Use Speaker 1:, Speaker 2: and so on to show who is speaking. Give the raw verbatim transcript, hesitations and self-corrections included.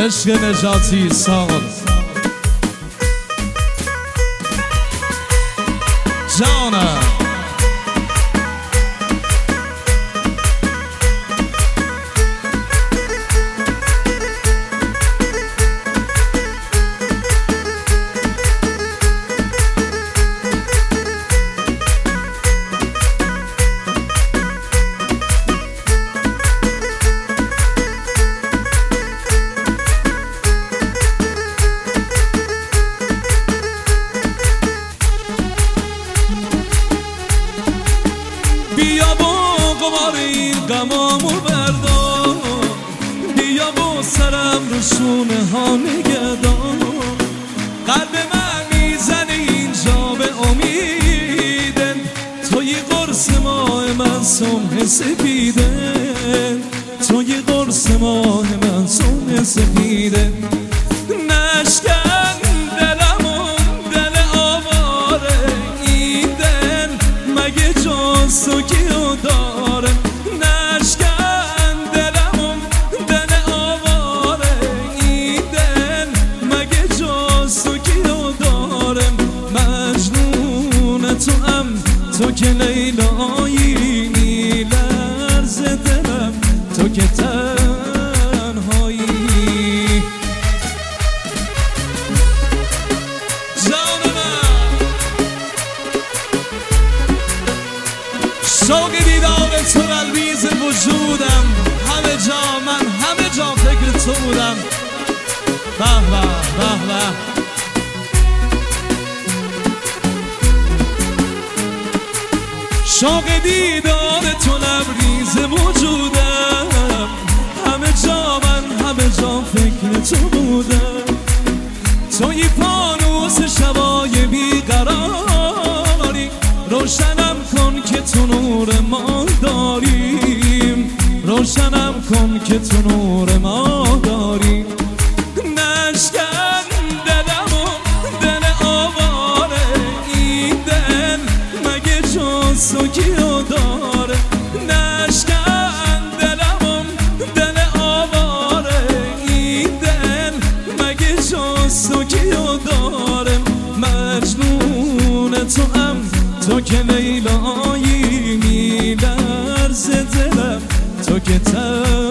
Speaker 1: عشق نجاتی سال جانم بیا با قمار این غمامو بردار، بیا با سرم رو شونه ها نگهدار. قلب من میزنه اینجا به امیدن، توی قرص ماه من صبح سپیده، توی قرص ماه من صبح سپیده. نشکن دلمون دل آواره، این دل مگه جز تو کیو داره؟ نشکن دلمون دل آواره، این دل مگه جز تو کیو داره؟ مجنون تو هم تو که لیلایی، میلرز دلم تو که تنهایی. شوق دیدار تو قلبیز وجودم، همه جا من همه جا فکر تو بودم. به به به به شوق دیدار تو لبریز وجودم، همه جا من همه جا فکر تو بودم. توی فانوس شبای بیقراری، روشنم کن که تو نور ما داریم، روشنم کن که تو نور ما داریم. نشکن دلمو دل آواره، این دل مگه جز تو کیو داره؟ نشکن دلمو دل آواره، این دل مگه جز تو کیو داره؟ مجنون تو هم تو که لیلایی، میلرز دلم تو که